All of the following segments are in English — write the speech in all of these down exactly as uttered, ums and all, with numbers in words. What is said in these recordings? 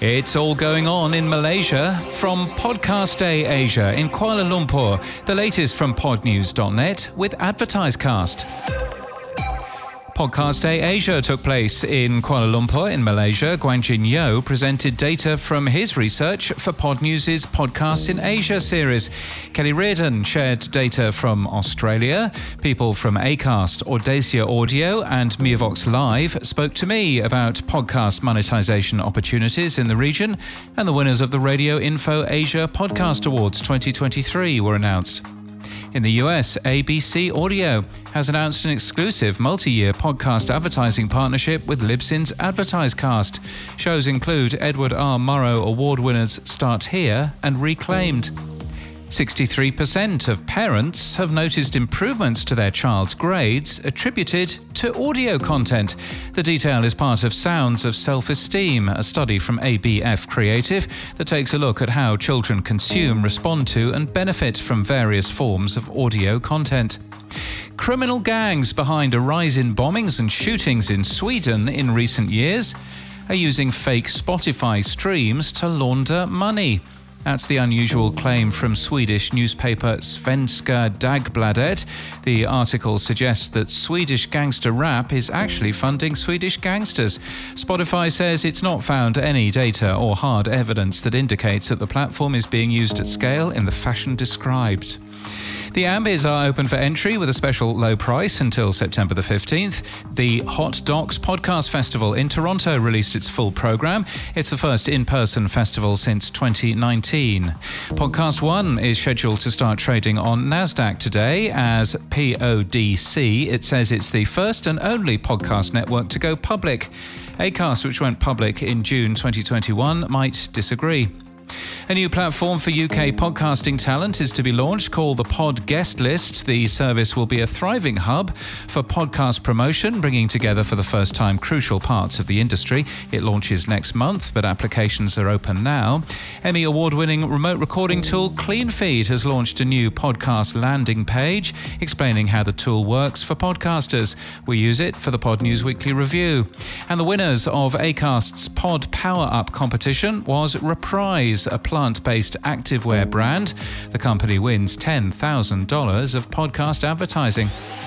It's all going on in Malaysia from Podcast Day Asia in Kuala Lumpur. The latest from pod news dot net with AdvertiseCast. Podcast Day Asia took place in Kuala Lumpur in Malaysia. Guangjin Yo presented data from his research for Pod News' Podcasts in Asia series. Kelly Reardon shared data from Australia. People from Acast, Audacia Audio and Meavox Live spoke to me about podcast monetization opportunities in the region, and the winners of the Radio Info Asia Podcast Awards twenty twenty-three were announced. In the U S, A B C Audio has announced an exclusive multi-year podcast advertising partnership with Libsyn's AdvertiseCast. Shows include Edward R. Murrow Award winners Start Here and Reclaimed. sixty-three percent of parents have noticed improvements to their child's grades attributed to audio content. The detail is part of Sounds of Self-Esteem, a study from A B F Creative that takes a look at how children consume, respond to and benefit from various forms of audio content. Criminal gangs behind a rise in bombings and shootings in Sweden in recent years are using fake Spotify streams to launder money. That's the unusual claim from Swedish newspaper Svenska Dagbladet. The article suggests that Swedish gangster rap is actually funding Swedish gangsters. Spotify says it's not found any data or hard evidence that indicates that the platform is being used at scale in the fashion described. The Ambies are open for entry with a special low price until September the fifteenth. The Hot Docs Podcast Festival in Toronto released its full programme. It's the first in-person festival since twenty nineteen. Podcast One is scheduled to start trading on NASDAQ today as P O D C. It says it's the first and only podcast network to go public. Acast, which went public in June twenty twenty-one, might disagree. A new platform for U K podcasting talent is to be launched called the Pod Guest List. The service will be a thriving hub for podcast promotion, bringing together for the first time crucial parts of the industry. It launches next month, but applications are open now. Emmy award-winning remote recording tool CleanFeed has launched a new podcast landing page explaining how the tool works for podcasters. We use it for the Pod News Weekly Review. And the winners of Acast's Pod Power Up competition was Reprise, a plant-based activewear brand. The company wins ten thousand dollars of podcast advertising.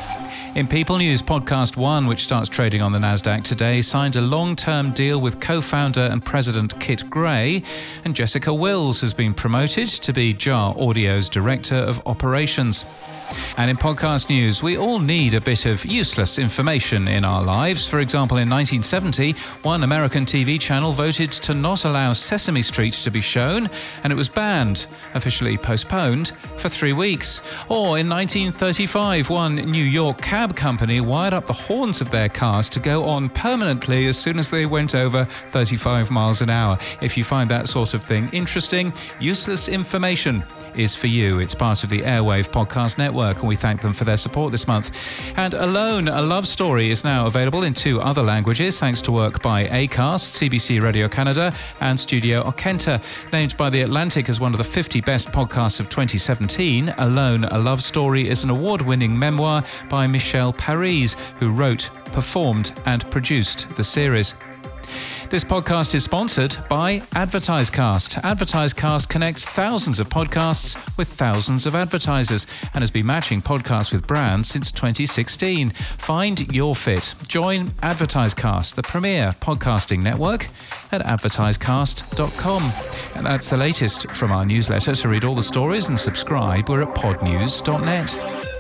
In People News, Podcast One, which starts trading on the NASDAQ today, signed a long-term deal with co-founder and president Kit Gray, and Jessica Wills has been promoted to be Jar Audio's Director of Operations. And in podcast news, we all need a bit of useless information in our lives. For example, in nineteen seventy, one American T V channel voted to not allow Sesame Street to be shown, and it was banned, officially postponed, for three weeks. Or in nineteen thirty-five, one New York cab company wired up the horns of their cars to go on permanently as soon as they went over thirty-five miles an hour. If you find that sort of thing interesting, useless information is for you. It's part of the Airwave Podcast Network, and we thank them for their support this month. And Alone, a Love Story is now available in two other languages thanks to work by Acast, C B C Radio Canada and Studio Okenta. Named by The Atlantic as one of the fifty best podcasts of twenty seventeen, Alone, a Love Story is an award-winning memoir by Michelle Paris, who wrote, performed and produced the series. This podcast is sponsored by AdvertiseCast. AdvertiseCast connects thousands of podcasts with thousands of advertisers and has been matching podcasts with brands since twenty sixteen. Find your fit. Join AdvertiseCast, the premier podcasting network, at advertisecast dot com. And that's the latest from our newsletter. To read all the stories and subscribe, we're at pod news dot net.